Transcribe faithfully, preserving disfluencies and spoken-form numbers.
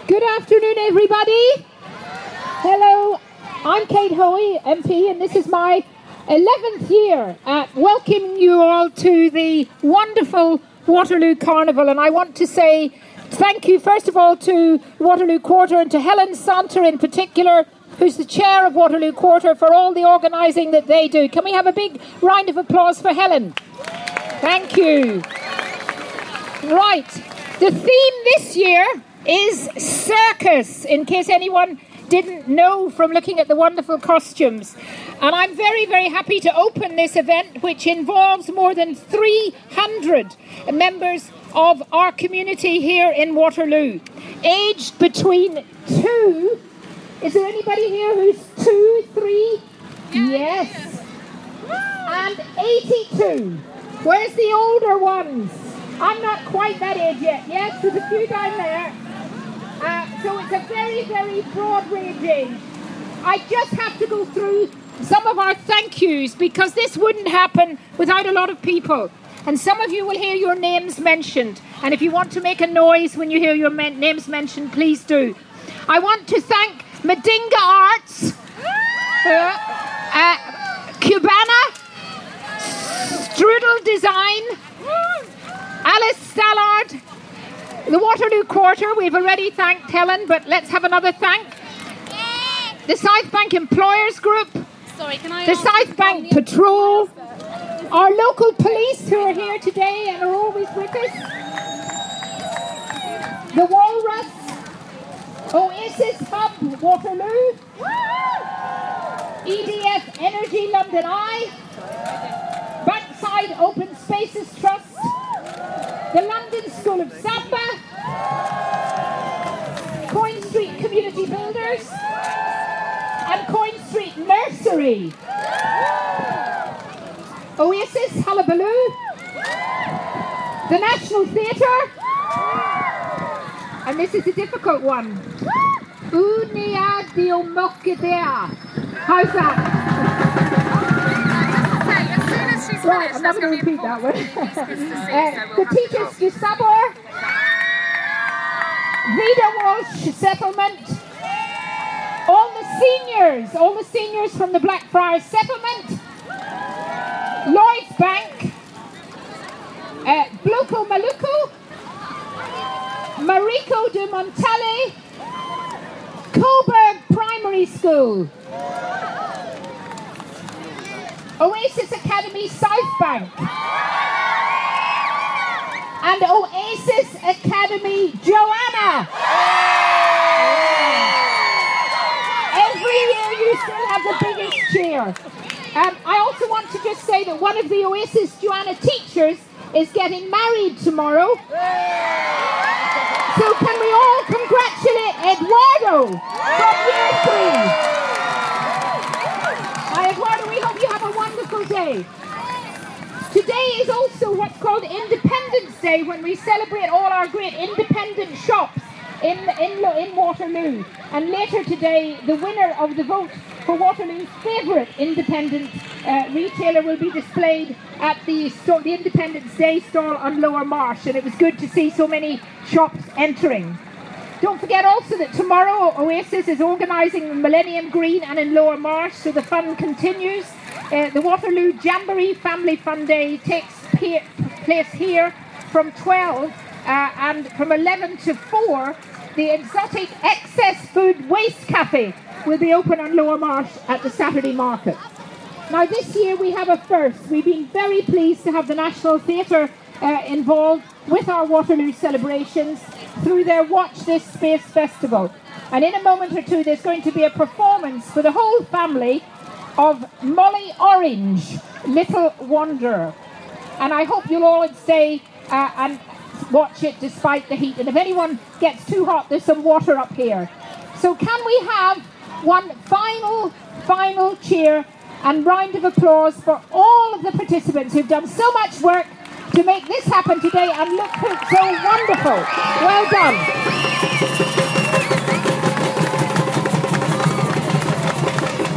Good afternoon, everybody. Hello, I'm Kate Hoey, M P, and this is my eleventh year at welcoming you all to the wonderful Waterloo Carnival. And I want to say thank you, first of all, to Waterloo Quarter and to Helen Santer in particular, who's the chair of Waterloo Quarter, for all the organising that they do. Can we have a big round of applause for Helen? Thank you. Right, the theme this year is circus, in case anyone didn't know from looking at the wonderful costumes. And I'm very, very happy to open this event, which involves more than three hundred members of our community here in Waterloo, aged between two. Is there anybody here who's two, three? Yes. And eighty-two. Where's the older ones? I'm not quite that age yet. Yes, there's a few down there. Uh, so it's a very, very broad range age. I just have to go through some of our thank yous, because this wouldn't happen without a lot of people. And some of you will hear your names mentioned. And if you want to make a noise when you hear your men- names mentioned, please do. I want to thank Medinga Arts, uh, uh, Cubana, Strudel Design, Alice Stallard, the Waterloo Quarter. We've already thanked Helen, but let's have another thank. The South Bank Employers Group, Sorry, can I the South Bank Patrol, our local police who are here today and are always with us, the Walrus, Oasis Hub Waterloo, E D F Energy London Eye, Bankside Open Spaces Trust, the London School of Samba, Coin Street Community Builders, and Coin Street Nursery. Oasis Hullabaloo, the National Theatre, and this is a difficult one, Unia Diomokidea. How's that? Right, I'm not going to repeat that one. uh, the Teachers du Sabor, Vida Walsh Settlement, all the seniors, all the seniors from the Blackfriars Settlement, Lloyds Bank, uh, Bloco Maluku, Marico de Montale, Coburg Primary School, Oasis Academy South Bank, and Oasis Academy Joanna. Every year you still have the biggest cheer. Um, I also want to just say that one of the Oasis Joanna teachers is getting married tomorrow. So can we all congratulate Eduardo from year three? Hi Eduardo, we hope you have a wonderful day. Today is also what's called Independence Day, when we celebrate all our great independent shops in, in, in Waterloo. And later today, the winner of the vote for Waterloo's favourite independent uh, retailer will be displayed at the, sto- the Independence Day stall on Lower Marsh. And it was good to see so many shops entering. Don't forget also that tomorrow Oasis is organising Millennium Green and in Lower Marsh, so the fun continues. Uh, the Waterloo Jamboree Family Fun Day takes pe- place here from twelve uh, and from eleven to four. The Exotic Excess Food Waste Cafe will be open on Lower Marsh at the Saturday market. Now this year we have a first. We've been very pleased to have the National Theatre uh, involved with our Waterloo celebrations through their Watch This Space Festival. And in a moment or two there's going to be a performance for the whole family of Molly Orange, Little Wanderer. And I hope you'll all stay uh, and watch it despite the heat. And if anyone gets too hot, there's some water up here. So can we have one final, final cheer and round of applause for all of the participants who've done so much work to make this happen today and look so wonderful. Well done.